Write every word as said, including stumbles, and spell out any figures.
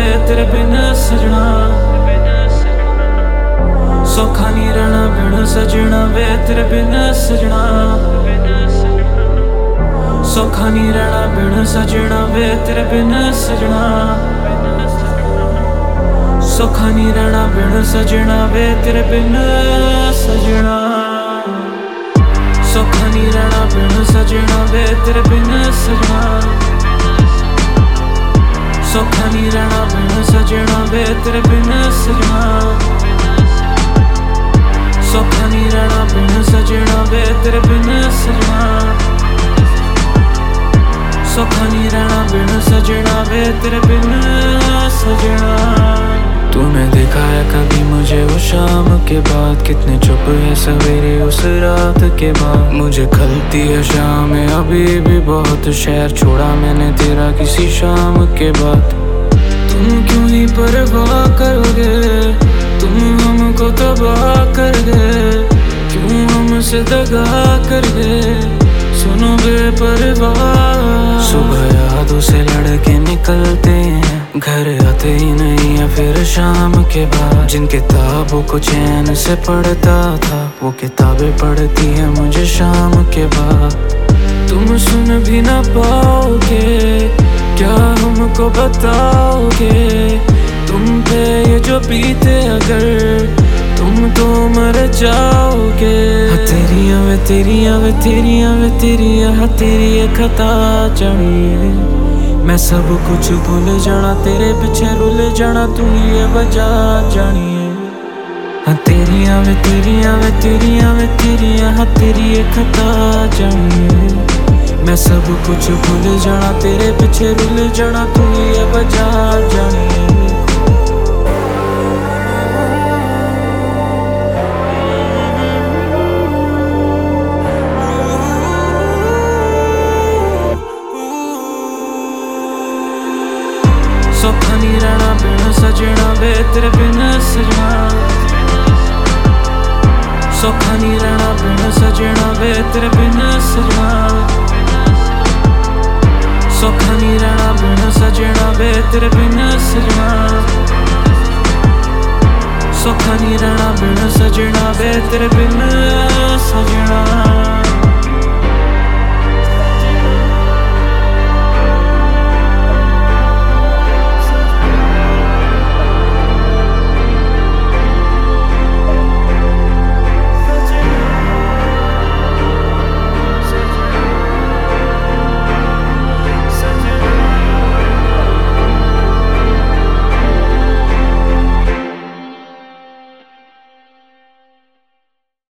वे तेरे बिन सजना, सौखा नी रहना बिन सजना वे तेरे बिन सजना, सौखा नी रहना बिन सजना वे तेरे बिन सजना, सौखा नी रहना बिन सजना वे तेरे बिन सजना, सौखा नी रहना बिन सजना वे तेरे बिन सजना, सौखा नी रहना बिन सजना वे तेरे बिन सजना, सौखा नी रहना बिन सजना वे तेरे बिन सजना, सौखा नी रहना बिन सजना वे तेरे बिन सजना। तूने देखा है कभी मुझे वो शाम के बाद, कितने चुप है सवेरे उस रात के बाद। मुझे खलती है शाम अभी भी बहुत, शहर छोड़ा मैंने तेरा किसी शाम के बाद। तुम क्यों ही परवाह करोगे, तुम हमको तबाह कर गए, क्यों हमसे दगा कर गए, सुनो बेपरवाह। सुबह यादों से लड़के निकलते हैं, घर आते ही नहीं है फिर शाम के बाद। जिन किताबों को चैन से पढ़ता था, वो किताबें पढ़ती है मुझे शाम के बाद। तुम सुन भी ना पाओगे, क्या हमको बताओगे, तुम पे ये जो बीते अगर तुम तो मर जाओगे। हाँ तेरिया वे तेरिया वे तेरिया वे तेरिया, हाँ तेरी एक खता जानिए, मैं सब कुछ भूल जाना, तेरे पीछे रुल जाना, तू ये वजह जानिए। हाँ तेरिया वे तेरिया वे तेरिया वे तेरिया, हाँ तेरी एक खता जानिए, मैं सब कुछ भूल जाना, तेरे पीछे रुल जाना, तू ये वजह जानिए। सौखा नी रहना बिन सजना वे तेरे बिन सजना, सौखा नी रहना बिन सजना वे तेरे बिन सजना, सौखा नी रहना बिन सजना वे तेरे बिन सजना, सौखा नी रहना बिन सजना वे तेरे बिन सजना।